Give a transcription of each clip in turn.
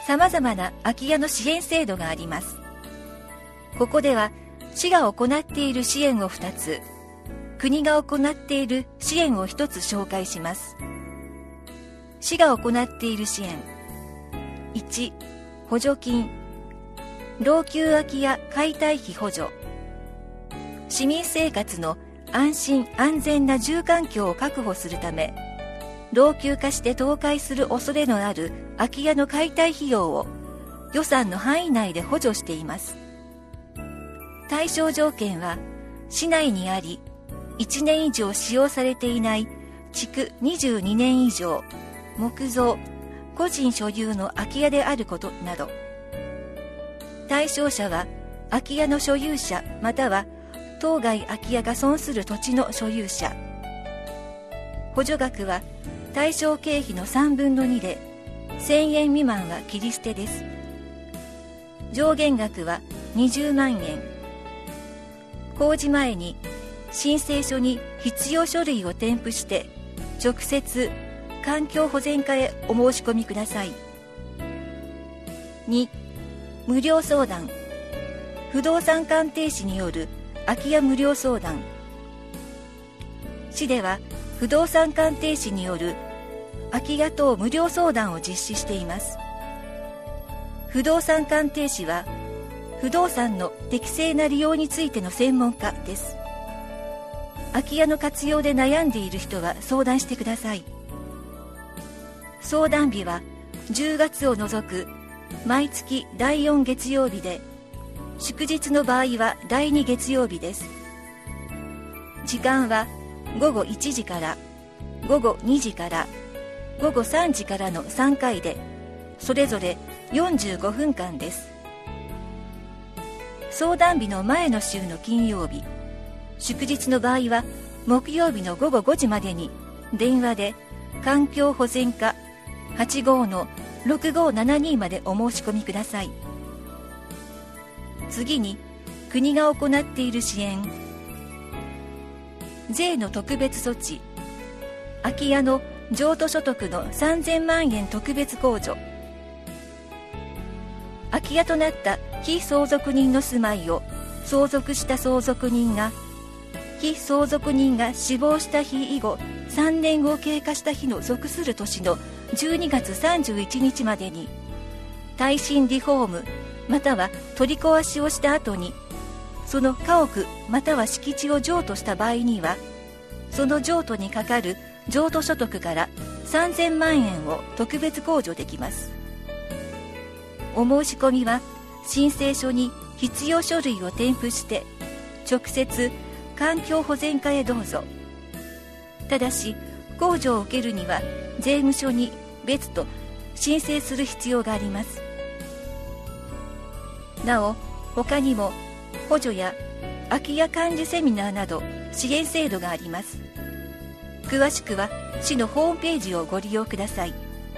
様々な空き家の支援制度があります。ここでは市が行っている支援を2つ、国が行っている支援を1つ紹介します。市が行っている支援。1、補助金。老朽空き家解体費補助。市民生活の安心安全な住環境を確保するため、老朽化して倒壊する恐れのある空き家の解体費用を予算の範囲内で補助しています。対象条件は、市内にあり、1年以上使用されていない築22年以上、木造、個人所有の空き家であることなど。対象者は、空き家の所有者または当該空き家が損する土地の所有者。補助額は、対象経費の3分の2で、1000円未満は切り捨てです。上限額は20万円。工事前に申請書に必要書類を添付して直接環境保全課へお申し込みください。2、無料相談。不動産鑑定士による空き家無料相談。市では不動産鑑定士による空き家等無料相談を実施しています。不動産鑑定士は不動産の適正な利用についての専門家です。空き家の活用で悩んでいる人は相談してください。相談日は10月を除く毎月第4月曜日で、祝日の場合は第2月曜日です。時間は午後1時から午後2時から午後3時からの3回で、それぞれ45分間です。相談日の前の週の金曜日、祝日の場合は木曜日の午後5時までに電話で環境保全課 85-6572 までお申し込みください。次に、国が行っている支援。税の特別措置。空き家の譲渡所得の3000万円特別控除。空き家となった被相続人の住まいを相続した相続人が、被相続人が死亡した日以後3年を経過した日の属する年の12月31日までに、耐震リフォームまたは取り壊しをした後に、その家屋または敷地を譲渡した場合には、その譲渡にかかる譲渡所得から3000万円を特別控除できます。お申し込みは申請書に必要書類を添付して直接環境保全課へどうぞ。ただし控除を受けるには税務署に別途申請する必要があります。なお他にも補助や空き家管理セミナーなど支援制度があります。詳しくは市のホームページをご利用ください。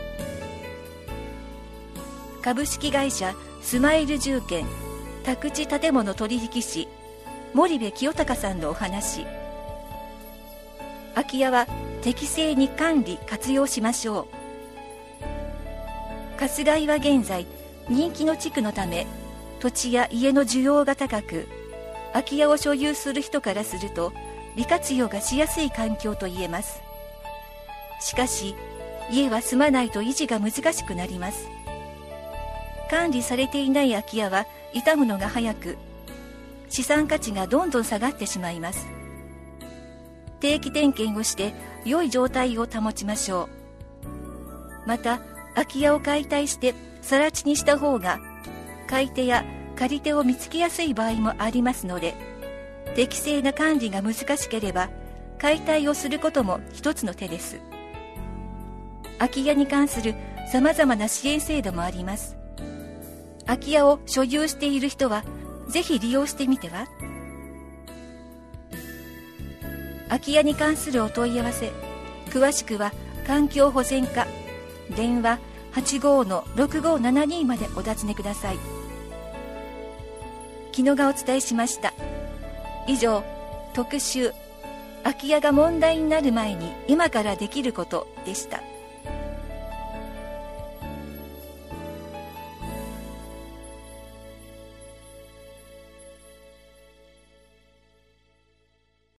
株式会社スマイル住建宅地建物取引士森部清隆さんのお話。空き家は適正に管理活用しましょう。春日井は現在人気の地区のため土地や家の需要が高く、空き家を所有する人からすると利活用がしやすい環境と言えます。しかし家は住まないと維持が難しくなります。管理されていない空き家は傷むのが早く、資産価値がどんどん下がってしまいます。定期点検をして良い状態を保ちましょう。また空き家を解体して更地にした方が買い手や借り手を見つけやすい場合もありますので、適正な管理が難しければ解体をすることも一つの手です。空き家に関するさまざまな支援制度もあります。空き家を所有している人はぜひ利用してみては。空き家に関するお問い合わせ、詳しくは環境保全課電話 85-6572 までお尋ねください。木野がお伝えしました。以上、特集空き家が問題になる前に今からできることでした。